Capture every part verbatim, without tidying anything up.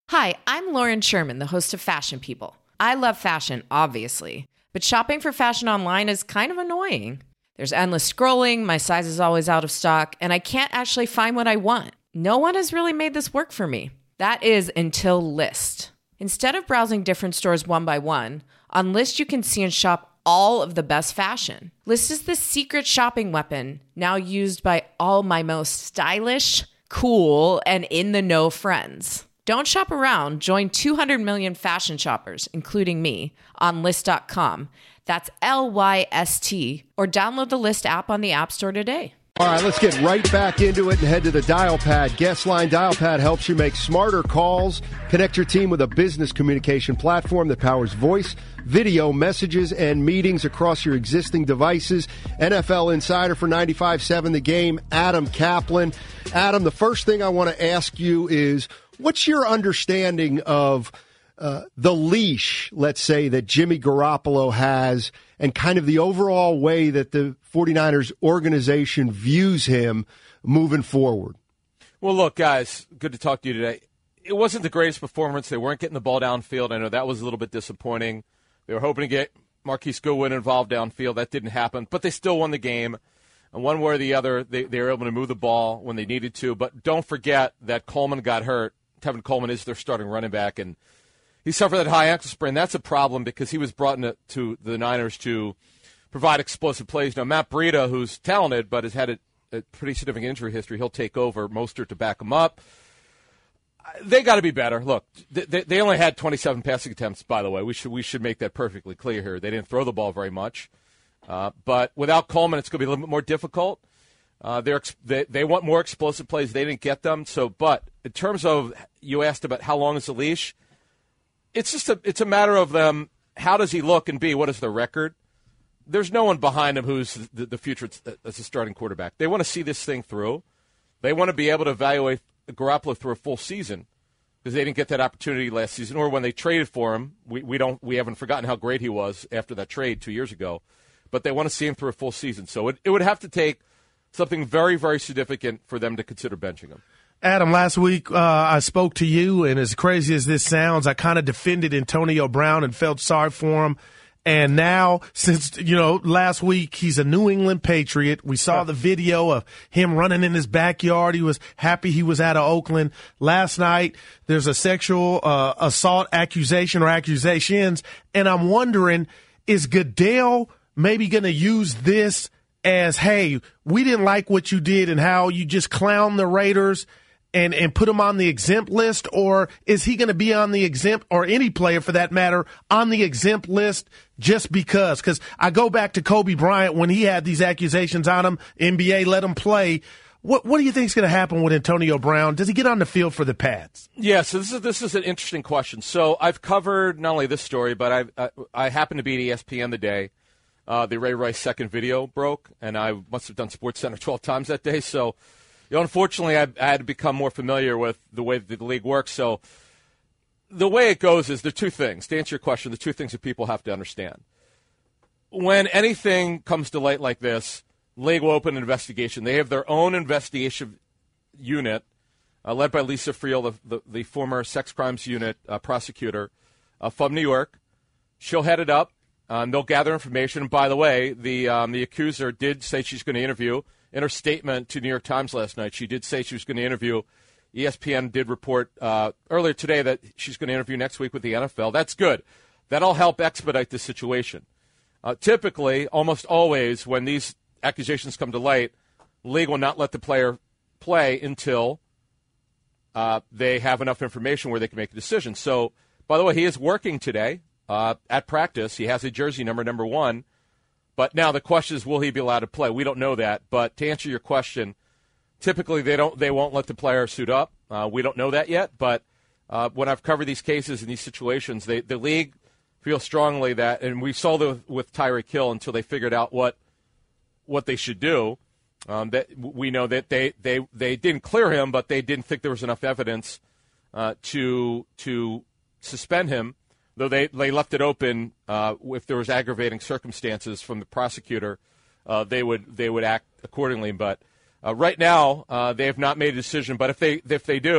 Hi, I'm Lauren Sherman, the host of Fashion People. I love fashion, obviously, but shopping for fashion online is kind of annoying. There's endless scrolling, my size is always out of stock, and I can't actually find what I want. No one has really made this work for me. That is until Lyst. Instead of browsing different stores one by one, on Lyst you can see and shop all of the best fashion. Lyst is the secret shopping weapon, now used by all my most stylish, cool, and in-the-know friends. Don't shop around. Join two hundred million fashion shoppers, including me, on Lyst dot com. That's L Y S T. Or download the Lyst app on the App Store today. All right, let's get right back into it and head to the Dial Pad. Guest Line Dial Pad helps you make smarter calls. Connect your team with a business communication platform that powers voice, video, messages, and meetings across your existing devices. N F L insider for ninety-five seven The Game, Adam Kaplan. Adam, the first thing I want to ask you is, what's your understanding of uh, the leash, let's say, that Jimmy Garoppolo has and kind of the overall way that the 49ers organization views him moving forward? Well, look, guys, good to talk to you today. It wasn't the greatest performance. They weren't getting the ball downfield. I know that was a little bit disappointing. They were hoping to get Marquise Goodwin involved downfield. That didn't happen, but they still won the game. And one way or the other, they, they were able to move the ball when they needed to. But don't forget that Coleman got hurt. Tevin Coleman is their starting running back, and he suffered that high ankle sprain. That's a problem because he was brought in to the Niners to provide explosive plays. Now, Matt Breida, who's talented but has had a, a pretty significant injury history, he'll take over. Mostert to back him up. They got to be better. Look, they, they only had twenty-seven passing attempts, by the way. We should we should make that perfectly clear here. They didn't throw the ball very much. Uh, but without Coleman, it's going to be a little bit more difficult. Uh, they're, they they want more explosive plays. They didn't get them. So, but in terms of, you asked about how long is the leash, it's just a it's a matter of them. How does he look, and B, what is the record? There's no one behind him who's the, the future as a starting quarterback. They want to see this thing through. They want to be able to evaluate Garoppolo through a full season because they didn't get that opportunity last season, or when they traded for him. We we don't we haven't forgotten how great he was after that trade two years ago, but they want to see him through a full season. So it it would have to take something very, very significant for them to consider benching him. Adam, last week uh, I spoke to you, and as crazy as this sounds, I kind of defended Antonio Brown and felt sorry for him. And now, since, you know, last week, he's a New England Patriot. We saw the video of him running in his backyard. He was happy he was out of Oakland. Last night, there's a sexual uh, assault accusation or accusations. And I'm wondering, is Goodell maybe going to use this as, hey, we didn't like what you did and how you just clowned the Raiders and, and put them on the exempt list? Or is he going to be on the exempt, or any player for that matter, on the exempt list just because? Because I go back to Kobe Bryant when he had these accusations on him, N B A let him play. What what do you think is going to happen with Antonio Brown? Does he get on the field for the Pats? Yeah, so this is this is an interesting question. So I've covered not only this story, but I've, I I happened to be at E S P N the day Uh, the Ray Rice second video broke, and I must have done SportsCenter twelve times that day. So, you know, unfortunately, I, I had to become more familiar with the way that the league works. So the way it goes is there are two things. To answer your question, the two things that people have to understand. When anything comes to light like this, the league will open an investigation. They have their own investigation unit, uh, led by Lisa Friel, the, the, the former sex crimes unit uh, prosecutor uh, from New York. She'll head it up. Um, they'll gather information. And by the way, the um, the accuser did say she's going to interview. In her statement to New York Times last night, she did say she was going to interview. E S P N did report uh, earlier today that she's going to interview next week with the N F L. That's good. That'll help expedite the situation. Uh, typically, almost always, when these accusations come to light, the league will not let the player play until uh, they have enough information where they can make a decision. So, by the way, he is working today. Uh, at practice. He has a jersey number, number one. But now the question is, will he be allowed to play? We don't know that. But to answer your question, typically they don't, they won't let the player suit up. Uh, we don't know that yet. But uh, when I've covered these cases and these situations, they, the league feels strongly that, and we saw that with Tyreek Hill until they figured out what what they should do. Um, that we know that they, they, they didn't clear him, but they didn't think there was enough evidence uh, to to suspend him. Though they, they left it open, uh, if there was aggravating circumstances from the prosecutor, uh, they would they would act accordingly. But uh, right now, uh, they have not made a decision. But if they if they do,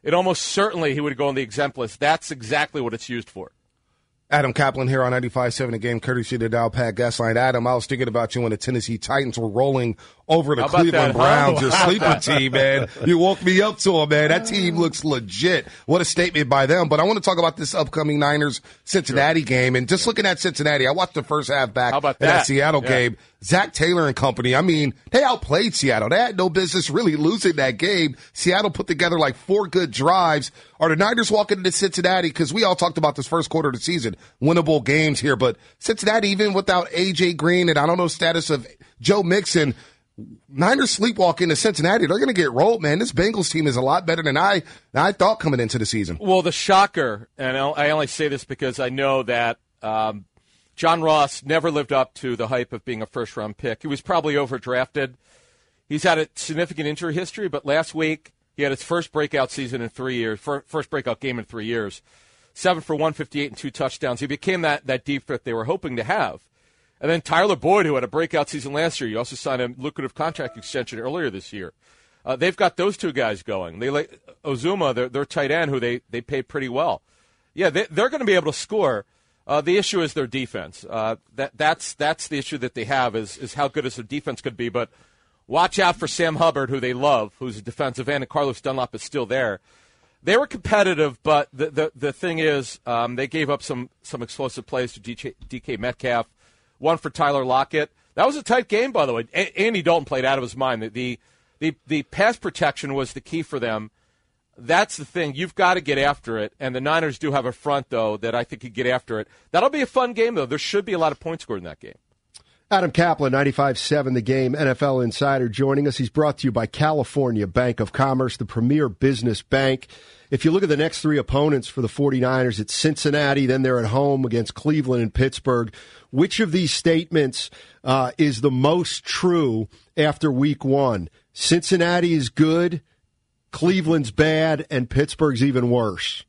it almost certainly he would go on the exempt list. That's exactly what it's used for. Adam Kaplan here on ninety-five point seven, the game courtesy of the Dial Pad Guest Line. Adam, I was thinking about you when the Tennessee Titans were rolling over the Cleveland that, Browns, huh? your sleeper team, man. You woke me up to them, man. That team looks legit. What a statement by them. But I want to talk about this upcoming Niners-Cincinnati sure. game. And just looking at Cincinnati, I watched the first half back How about in that, that Seattle yeah. game. Zach Taylor and company, I mean, they outplayed Seattle. They had no business really losing that game. Seattle put together like four good drives. Are the Niners walking into Cincinnati? Because we all talked about this first quarter of the season, winnable games here. But Cincinnati, even without A J Green and I don't know the status of Joe Mixon, Niners sleepwalk into Cincinnati. They're going to get rolled, man. This Bengals team is a lot better than I, than I thought coming into the season. Well, the shocker, and I only say this because I know that um, John Ross never lived up to the hype of being a first-round pick. He was probably overdrafted. He's had a significant injury history, but last week he had his first breakout season in three years, first breakout game in three years. Seven for one fifty-eight and two touchdowns. He became that, that deep threat they were hoping to have. And then Tyler Boyd, who had a breakout season last year, you also signed a lucrative contract extension earlier this year. Uh, they've got those two guys going. They like Ozuma, their, their tight end, who they, they paid pretty well. Yeah, they, they're going to be able to score. Uh, the issue is their defense. Uh, that that's that's the issue that they have is is how good is their defense could be. But watch out for Sam Hubbard, who they love, who's a defensive end, and Carlos Dunlap is still there. They were competitive, but the the, the thing is um, they gave up some some explosive plays to D K, D K Metcalf. One for Tyler Lockett. That was a tight game, by the way. A- Andy Dalton played out of his mind. The, the the the pass protection was the key for them. That's the thing. You've got to get after it. And the Niners do have a front, though, that I think could get after it. That'll be a fun game, though. There should be a lot of points scored in that game. Adam Kaplan, ninety-five point seven The Game, N F L Insider, joining us. He's brought to you by California Bank of Commerce, the premier business bank. If you look at the next three opponents for the 49ers, it's Cincinnati, then they're at home against Cleveland and Pittsburgh. Which of these statements uh, is the most true after week one? Cincinnati is good, Cleveland's bad, and Pittsburgh's even worse.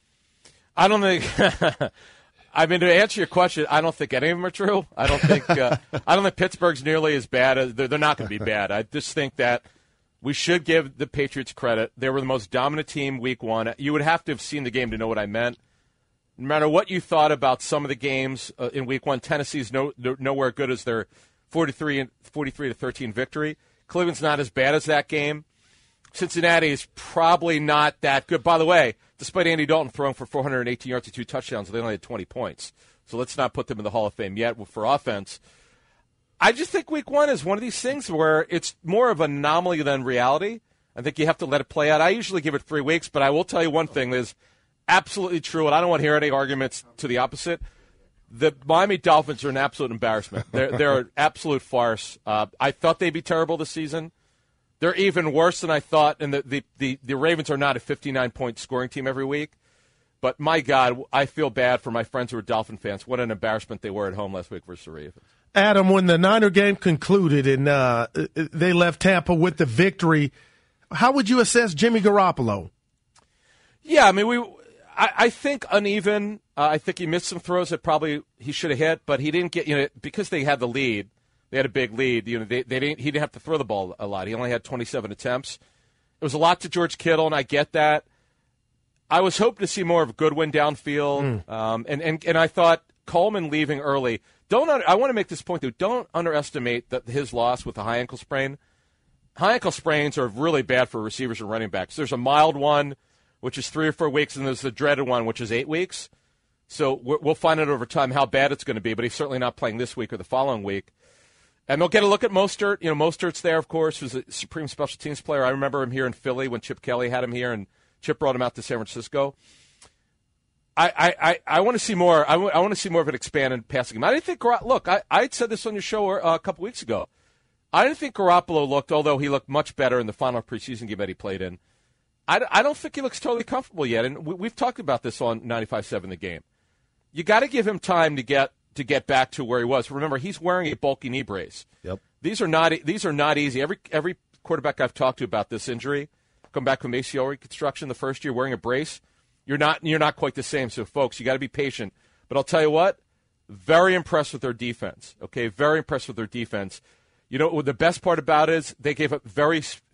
I don't think – I mean, to answer your question, I don't think any of them are true. I don't think uh, I don't think Pittsburgh's nearly as bad. As, they're, they're not going to be bad. I just think that we should give the Patriots credit. They were the most dominant team week one. You would have to have seen the game to know what I meant. No matter what you thought about some of the games uh, in week one, Tennessee's no, no, nowhere good as their forty-three to thirteen victory. Cleveland's not as bad as that game. Cincinnati is probably not that good. By the way, despite Andy Dalton throwing for four hundred eighteen yards and two touchdowns, they only had twenty points. So let's not put them in the Hall of Fame yet for offense. I just think week one is one of these things where it's more of an anomaly than reality. I think you have to let it play out. I usually give it three weeks, but I will tell you one thing that is absolutely true, and I don't want to hear any arguments to the opposite. The Miami Dolphins are an absolute embarrassment. They're, they're an absolute farce. Uh, I thought they'd be terrible this season. They're even worse than I thought, and the, the, the, the Ravens are not a fifty-nine point scoring team every week. But, my God, I feel bad for my friends who are Dolphin fans. What an embarrassment they were at home last week versus the Ravens. Adam, when the Niner game concluded and uh, they left Tampa with the victory, how would you assess Jimmy Garoppolo? Yeah, I mean, we. I, I think uneven. Uh, I think he missed some throws that probably he should have hit, but he didn't get, you know, because they had the lead. They had a big lead. You know, they, they didn't. He didn't have to throw the ball a lot. He only had twenty-seven attempts. It was a lot to George Kittle, and I get that. I was hoping to see more of Goodwin downfield, mm. um, and, and and I thought Coleman leaving early. Don't I want to make this point though? Don't underestimate that his loss with a high ankle sprain. High ankle sprains are really bad for receivers and running backs. There's a mild one, which is three or four weeks, and there's the dreaded one, which is eight weeks. So we'll find out over time how bad it's going to be. But he's certainly not playing this week or the following week. And they'll get a look at Mostert. You know, Mostert's there, of course, who's a supreme special teams player. I remember him here in Philly when Chip Kelly had him here, and Chip brought him out to San Francisco. I I, I, I want to see more. I, w- I want to see more of an expanded passing game. I didn't think. Look, I I said this on your show uh, a couple weeks ago. I didn't think Garoppolo looked, although he looked much better in the final preseason game that he played in. I, I don't think he looks totally comfortable yet, and we, we've talked about this on ninety-five point seven The Game. You got to give him time to get to get back to where he was. Remember, he's wearing a bulky knee brace. Yep. These are not these are not easy. Every every quarterback I've talked to about this injury, come back from A C L reconstruction the first year wearing a brace, you're not you're not quite the same. So, folks, you got to be patient. But I'll tell you what, very impressed with their defense. Okay, very impressed with their defense. You know what the best part about it is they gave up very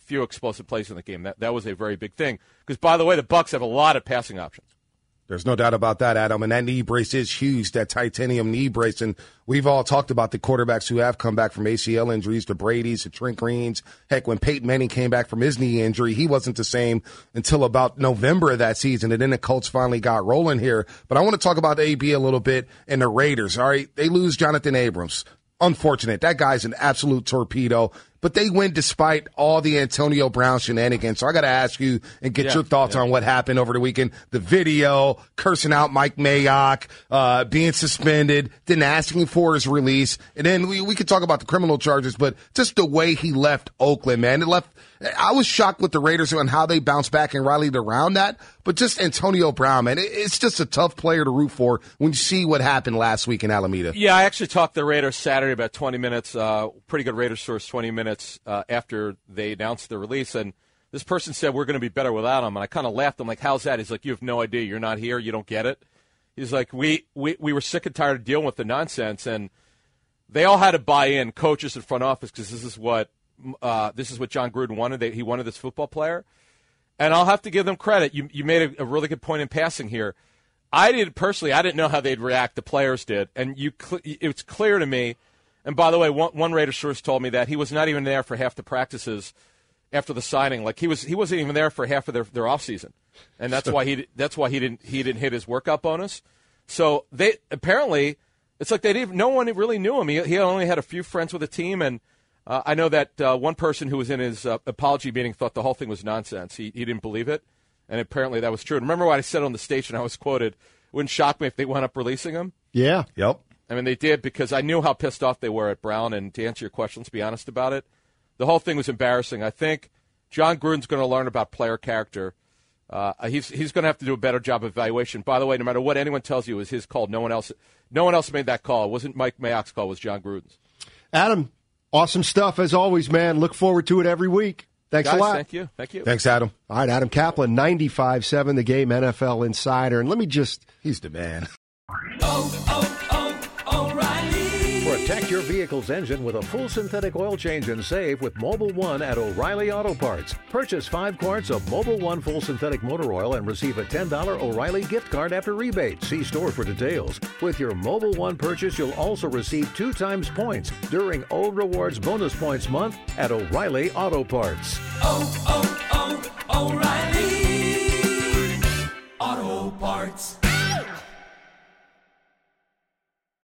few explosive plays in the game. That that was a very big thing. Because, by the way, the Bucs have a lot of passing options. There's no doubt about that, Adam. And that knee brace is huge, that titanium knee brace. And we've all talked about the quarterbacks who have come back from A C L injuries, the Brady's, the Trent Greens. Heck, when Peyton Manning came back from his knee injury, he wasn't the same until about November of that season. And then the Colts finally got rolling here. But I want to talk about A B a little bit and the Raiders. All right, they lose Jonathan Abrams. Unfortunate. That guy's an absolute torpedo. But they win despite all the Antonio Brown shenanigans. So I got to ask you and get yeah, your thoughts yeah. on what happened over the weekend. The video, cursing out Mike Mayock, uh, being suspended, then asking for his release. And then we, we could talk about the criminal charges, but just the way he left Oakland, man. It left. I was shocked with the Raiders and how they bounced back and rallied around that. But just Antonio Brown, man, it, it's just a tough player to root for when you see what happened last week in Alameda. Yeah, I actually talked to the Raiders Saturday about twenty minutes, uh, pretty good Raiders source, twenty minutes uh, after they announced the release. And this person said, we're going to be better without him. And I kind of laughed. I'm like, how's that? He's like, you have no idea. You're not here. You don't get it. He's like, we, we, we were sick and tired of dealing with the nonsense. And they all had to buy in, coaches and front office, because this is what uh, this is what John Gruden wanted. They, he wanted this football player. And I'll have to give them credit. You you made a, a really good point in passing here. I did personally. I didn't know how they'd react. The players did, and you. It's clear to me. And by the way, one, one Raider source told me that he was not even there for half the practices after the signing. Like he was, he wasn't even there for half of their their off season, and that's why he that's why he didn't he didn't hit his workout bonus. So they apparently it's like they didn't. No one really knew him. He he only had a few friends with the team, and uh, I know that uh, one person who was in his uh, apology meeting thought the whole thing was nonsense. He he didn't believe it, and apparently that was true. And remember what I said on the station? I was quoted. It wouldn't shock me if they wound up releasing him. Yeah. Yep. I mean, they did because I knew how pissed off they were at Brown. And to answer your question, let's be honest about it, the whole thing was embarrassing. I think John Gruden's going to learn about player character. Uh, he's he's going to have to do a better job of evaluation. By the way, no matter what anyone tells you, it was his call. No one else, no one else made that call. It wasn't Mike Mayock's call. It was John Gruden's. Adam, awesome stuff as always, man. Look forward to it every week. Thanks Guys, a lot. Thank you. Thank you. Thanks, Adam. All right, Adam Kaplan, ninety-five point seven The Game N F L Insider. And let me just... He's the man. Oh, oh, oh, O'Reilly. Protect your vehicle's engine with a full synthetic oil change and save with Mobil one at O'Reilly Auto Parts. Purchase five quarts of Mobil one full synthetic motor oil and receive a ten dollars O'Reilly gift card after rebate. See store for details. With your Mobil one purchase, you'll also receive two times points during O Rewards Bonus Points Month at O'Reilly Auto Parts. Oh, oh, oh, O'Reilly.